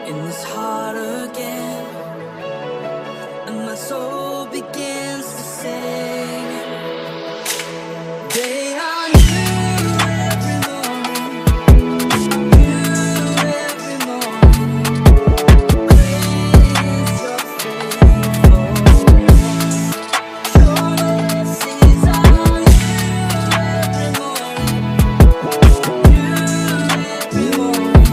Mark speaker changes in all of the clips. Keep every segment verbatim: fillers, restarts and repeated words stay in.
Speaker 1: in this heart again, and my soul begins to sing. They are new every morning, new every morning. Great is your faithfulness. Your mercies are new every morning, new every morning.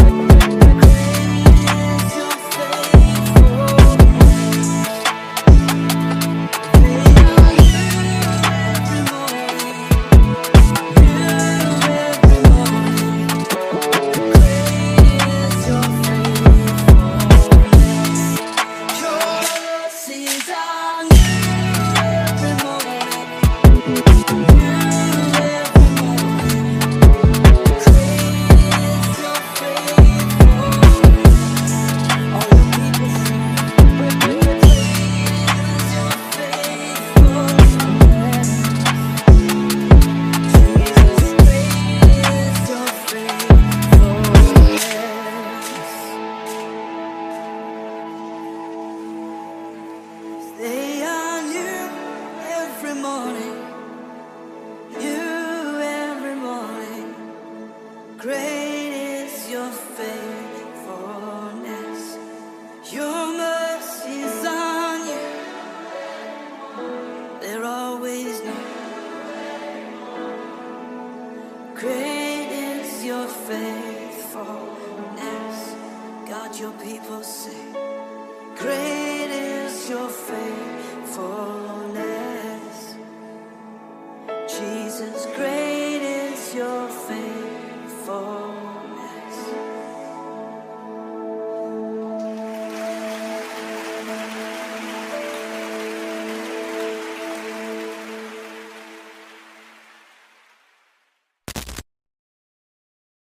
Speaker 1: They are new every morning, new every morning. Great is your faithfulness. Your mercies are new, they're always new. Great is your faithfulness. God, your people say, great is your faithfulness.